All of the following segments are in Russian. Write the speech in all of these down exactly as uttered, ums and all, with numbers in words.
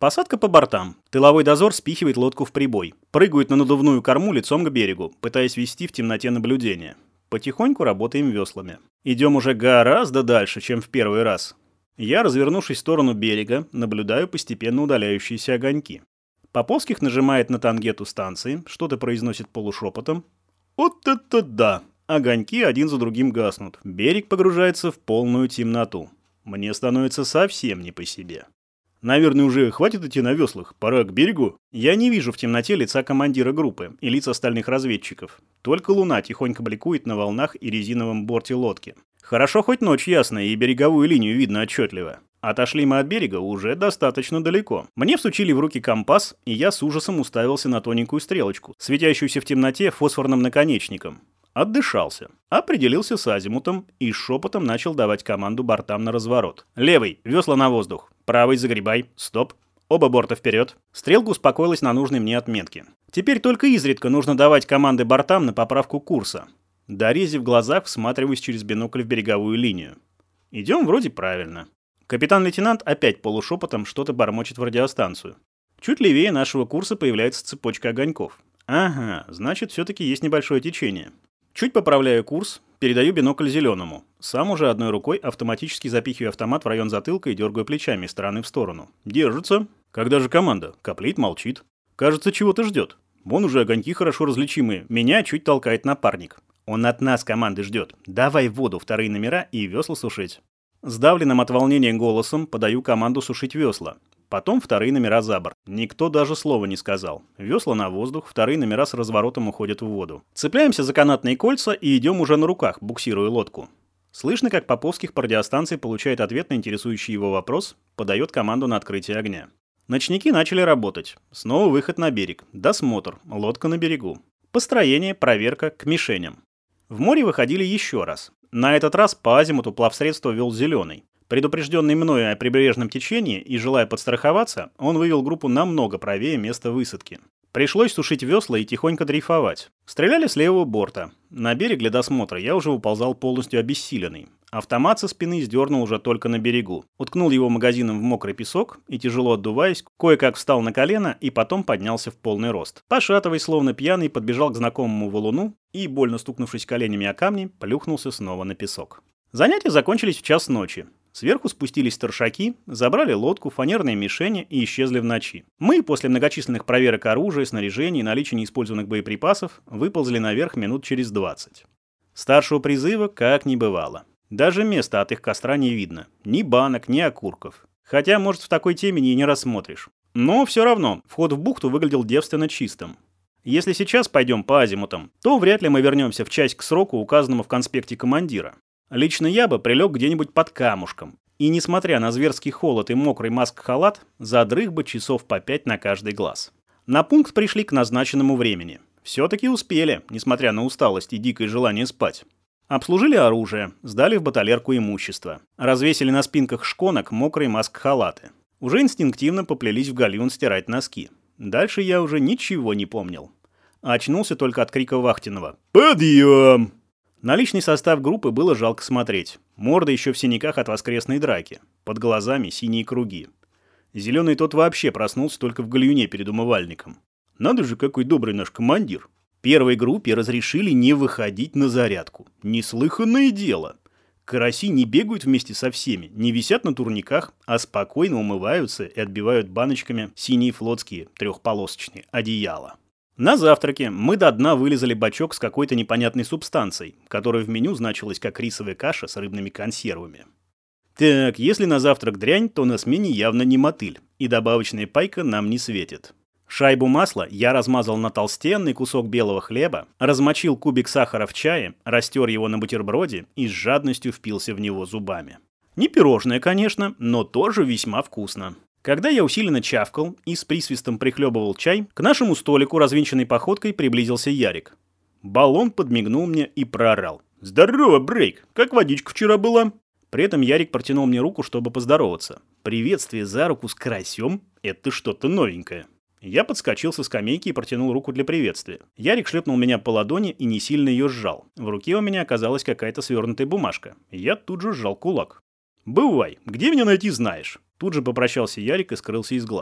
Посадка по бортам. Тыловой дозор спихивает лодку в прибой. Прыгают на надувную корму лицом к берегу, пытаясь вести в темноте наблюдение. Потихоньку работаем веслами. Идем уже гораздо дальше, чем в первый раз. Я, развернувшись в сторону берега, наблюдаю постепенно удаляющиеся огоньки. Поповских нажимает на тангету станции, что-то произносит полушепотом. Вот это да! Огоньки один за другим гаснут. Берег погружается в полную темноту. Мне становится совсем не по себе. Наверное, уже хватит идти на веслах, пора к берегу. Я не вижу в темноте лица командира группы и лиц остальных разведчиков. Только луна тихонько бликует на волнах и резиновом борте лодки. Хорошо, хоть ночь ясная и береговую линию видно отчетливо. Отошли мы от берега уже достаточно далеко. Мне всучили в руки компас, и я с ужасом уставился на тоненькую стрелочку, светящуюся в темноте фосфорным наконечником. Отдышался, определился с азимутом и шепотом начал давать команду бортам на разворот. Левый, весла на воздух. Правый, загребай. Стоп. Оба борта вперед. Стрелка успокоилась на нужной мне отметке. Теперь только изредка нужно давать команды бортам на поправку курса. Дорези в глазах, всматриваясь через бинокль в береговую линию. Идем вроде правильно. Капитан-лейтенант опять полушепотом что-то бормочет в радиостанцию. Чуть левее нашего курса появляется цепочка огоньков. Ага, значит, все-таки есть небольшое течение. Чуть поправляю курс, передаю бинокль зеленому. Сам уже одной рукой автоматически запихиваю автомат в район затылка и дергаю плечами из стороны в сторону. Держится. Когда же команда? Коплит молчит. Кажется, чего-то ждет. Вон уже огоньки хорошо различимые. Меня чуть толкает напарник. Он от нас команды ждет. Давай в воду вторые номера и весла сушить. Сдавленным от волнения голосом подаю команду сушить весла. Потом вторые номера за борт. Никто даже слова не сказал. Весла на воздух, вторые номера с разворотом уходят в воду. Цепляемся за канатные кольца и идем уже на руках, буксируя лодку. Слышно, как Поповских по радиостанции получает ответ на интересующий его вопрос, подает команду на открытие огня. Ночники начали работать. Снова выход на берег. Досмотр. Лодка на берегу. Построение, проверка, к мишеням. В море выходили еще раз. На этот раз по азимуту плавсредство вел зеленый. Предупрежденный мною о прибрежном течении и желая подстраховаться, он вывел группу намного правее места высадки. Пришлось сушить весла и тихонько дрейфовать. Стреляли с левого борта. На берег для досмотра я уже уползал полностью обессиленный. Автомат со спины сдернул уже только на берегу. Уткнул его магазином в мокрый песок и, тяжело отдуваясь, кое-как встал на колено и потом поднялся в полный рост. Пошатываясь, словно пьяный, подбежал к знакомому валуну и, больно стукнувшись коленями о камни, плюхнулся снова на песок. Занятия закончились в час ночи. Сверху спустились старшаки, забрали лодку, фанерные мишени и исчезли в ночи. Мы, после многочисленных проверок оружия, снаряжения и наличия неиспользованных боеприпасов, выползли наверх минут через двадцать. Старшего призыва как не бывало. Даже места от их костра не видно. Ни банок, ни окурков. Хотя, может, в такой темени и не рассмотришь. Но все равно, вход в бухту выглядел девственно чистым. Если сейчас пойдем по азимутам, то вряд ли мы вернемся в часть к сроку, указанному в конспекте командира. Лично я бы прилег где-нибудь под камушком. И, несмотря на зверский холод и мокрый маск-халат, задрых бы часов по пять на каждый глаз. На пункт пришли к назначенному времени. Все-таки успели, несмотря на усталость и дикое желание спать. Обслужили оружие, сдали в баталерку имущество. Развесили на спинках шконок мокрые маск-халаты. Уже инстинктивно поплелись в гальюн стирать носки. Дальше я уже ничего не помнил. Очнулся только от крика вахтенного «Подъем!». На личный состав группы было жалко смотреть. Морда еще в синяках от воскресной драки. Под глазами синие круги. Зеленый тот вообще проснулся только в гальюне перед умывальником. Надо же, какой добрый наш командир. Первой группе разрешили не выходить на зарядку. Неслыханное дело. Караси не бегают вместе со всеми, не висят на турниках, а спокойно умываются и отбивают баночками синие флотские трехполосочные одеяла. На завтраке мы до дна вылизали бачок с какой-то непонятной субстанцией, которая в меню значилась как рисовая каша с рыбными консервами. Так, если на завтрак дрянь, то на смене явно не мотыль, и добавочная пайка нам не светит. Шайбу масла я размазал на толстенный кусок белого хлеба, размочил кубик сахара в чае, растер его на бутерброде и с жадностью впился в него зубами. Не пирожное, конечно, но тоже весьма вкусно. Когда я усиленно чавкал и с присвистом прихлебывал чай, к нашему столику развинченной походкой приблизился Ярик. Баллон подмигнул мне и проорал: «Здорово, Брейк! Как водичка вчера была?» При этом Ярик протянул мне руку, чтобы поздороваться. Приветствие за руку с карасем – это что-то новенькое. Я подскочил со скамейки и протянул руку для приветствия. Ярик шлепнул меня по ладони и не сильно ее сжал. В руке у меня оказалась какая-то свернутая бумажка. Я тут же сжал кулак. «Бывай, где меня найти знаешь?» Тут же попрощался Ярик и скрылся из глаз.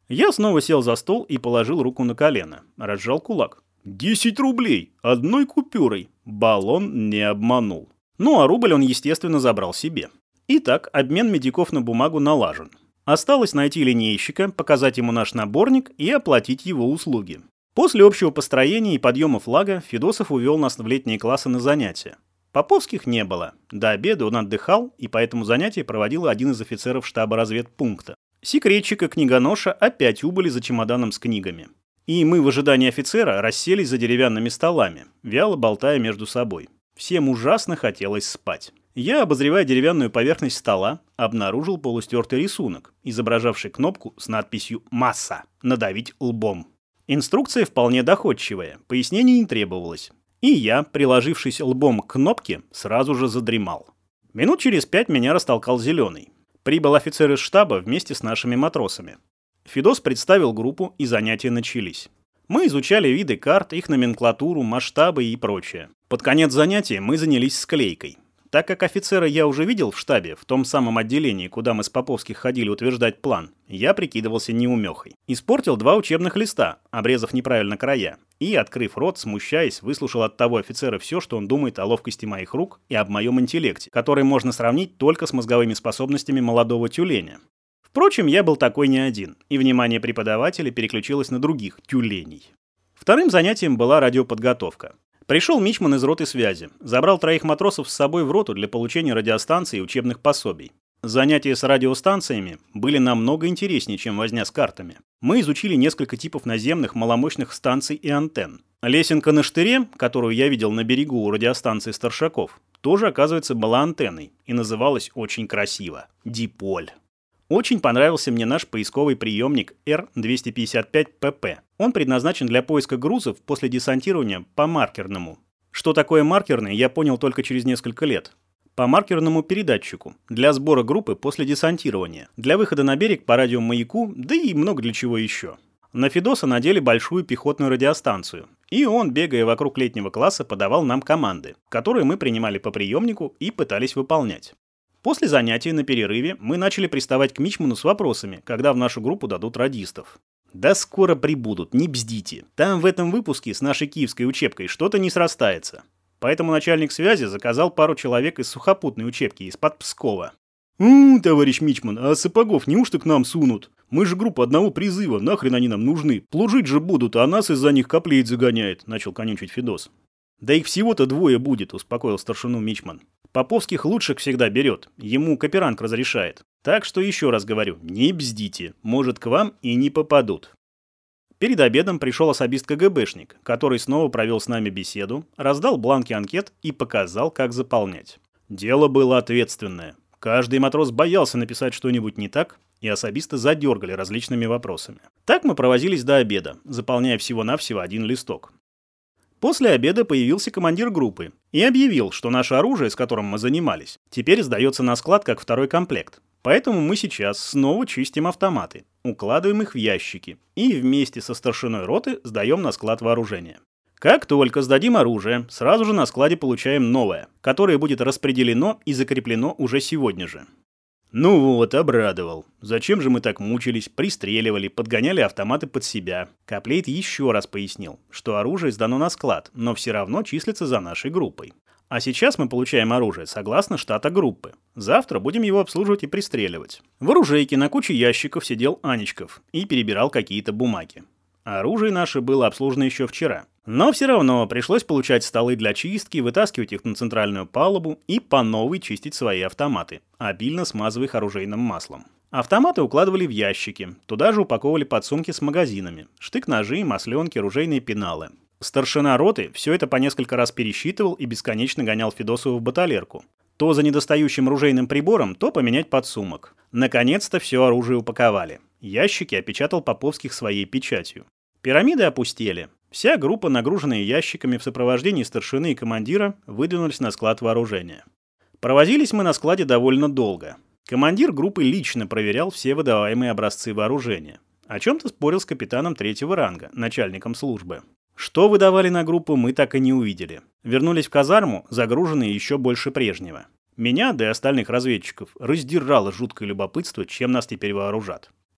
Я снова сел за стол и положил руку на колено, разжал кулак. Десять рублей! Одной купюрой! Баллон не обманул. Ну а рубль он, естественно, забрал себе. Итак, обмен медиков на бумагу налажен. Осталось найти линейщика, показать ему наш наборник и оплатить его услуги. После общего построения и подъема флага Федосов увел нас в летние классы на занятия. Поповских не было. До обеда он отдыхал, и поэтому занятия проводил один из офицеров штаба разведпункта. Секретчик и книгоноша опять убыли за чемоданом с книгами. И мы в ожидании офицера расселись за деревянными столами, вяло болтая между собой. Всем ужасно хотелось спать. Я, обозревая деревянную поверхность стола, обнаружил полустертый рисунок, изображавший кнопку с надписью «Масса» – «Надавить лбом». Инструкция вполне доходчивая, пояснений не требовалось. И я, приложившись лбом к кнопке, сразу же задремал. Минут через пять меня растолкал Зеленый. Прибыл офицер из штаба вместе с нашими матросами. Федос представил группу, и занятия начались. Мы изучали виды карт, их номенклатуру, масштабы и прочее. Под конец занятия мы занялись склейкой. Так как офицера я уже видел в штабе, в том самом отделении, куда мы с Поповских ходили утверждать план, я прикидывался неумехой. Испортил два учебных листа, обрезав неправильно края, и, открыв рот, смущаясь, выслушал от того офицера все, что он думает о ловкости моих рук и об моем интеллекте, который можно сравнить только с мозговыми способностями молодого тюленя. Впрочем, я был такой не один, и внимание преподавателя переключилось на других тюленей. Вторым занятием была радиоподготовка. Пришел мичман из роты связи, забрал троих матросов с собой в роту для получения радиостанций и учебных пособий. Занятия с радиостанциями были намного интереснее, чем возня с картами. Мы изучили несколько типов наземных маломощных станций и антенн. Лесенка на штыре, которую я видел на берегу у радиостанции Старшаков, тоже, оказывается, была антенной и называлась очень красиво – диполь. Очень понравился мне наш поисковый приемник эр двести пятьдесят пять пэ пэ. Он предназначен для поиска грузов после десантирования по маркерному. Что такое маркерный, я понял только через несколько лет. По маркерному передатчику, для сбора группы после десантирования, для выхода на берег по радиомаяку, да и много для чего еще. На Федоса надели большую пехотную радиостанцию, и он, бегая вокруг летнего класса, подавал нам команды, которые мы принимали по приемнику и пытались выполнять. После занятий на перерыве мы начали приставать к мичману с вопросами, когда в нашу группу дадут радистов. «Да скоро прибудут, не бздите. Там в этом выпуске с нашей киевской учебкой что-то не срастается». Поэтому начальник связи заказал пару человек из сухопутной учебки, из-под Пскова. «У, товарищ мичман, а сапогов неужто к нам сунут? Мы же группа одного призыва, нахрен они нам нужны? Плужить же будут, а нас из-за них каплеет загоняет», — начал конючить Федос. «Да их всего-то двое будет», — успокоил старшину мичман. «Поповских лучших всегда берет, ему каперанг разрешает. Так что еще раз говорю, не бздите, может, к вам и не попадут». Перед обедом пришел особист ка гэ бэшник, который снова провел с нами беседу, раздал бланки анкет и показал, как заполнять. Дело было ответственное. Каждый матрос боялся написать что-нибудь не так, и особисты задергали различными вопросами. Так мы провозились до обеда, заполняя всего-навсего один листок. После обеда появился командир группы и объявил, что наше оружие, с которым мы занимались, теперь сдается на склад как второй комплект. Поэтому мы сейчас снова чистим автоматы, укладываем их в ящики и вместе со старшиной роты сдаем на склад вооружения. Как только сдадим оружие, сразу же на складе получаем новое, которое будет распределено и закреплено уже сегодня же. Ну вот, обрадовал. Зачем же мы так мучились, пристреливали, подгоняли автоматы под себя? Каплейт еще раз пояснил, что оружие сдано на склад, но все равно числится за нашей группой. А сейчас мы получаем оружие согласно штата группы. Завтра будем его обслуживать и пристреливать. В оружейке на куче ящиков сидел Анечков и перебирал какие-то бумаги. Оружие наше было обслужено еще вчера. Но все равно пришлось получать столы для чистки, вытаскивать их на центральную палубу и по новой чистить свои автоматы, обильно смазывая их оружейным маслом. Автоматы укладывали в ящики, туда же упаковывали подсумки с магазинами, штык-ножи, масленки, оружейные пеналы. Старшина роты все это по несколько раз пересчитывал и бесконечно гонял Федосову в баталерку. То за недостающим оружейным прибором, то поменять подсумок. Наконец-то все оружие упаковали. Ящики опечатал Поповских своей печатью. Пирамиды опустели. Вся группа, нагруженная ящиками в сопровождении старшины и командира, выдвинулись на склад вооружения. Провозились мы на складе довольно долго. Командир группы лично проверял все выдаваемые образцы вооружения. О чем-то спорил с капитаном третьего ранга, начальником службы. Что выдавали на группу, мы так и не увидели. Вернулись в казарму, загруженные еще больше прежнего. Меня, да и остальных разведчиков, раздирало жуткое любопытство, чем нас теперь вооружат.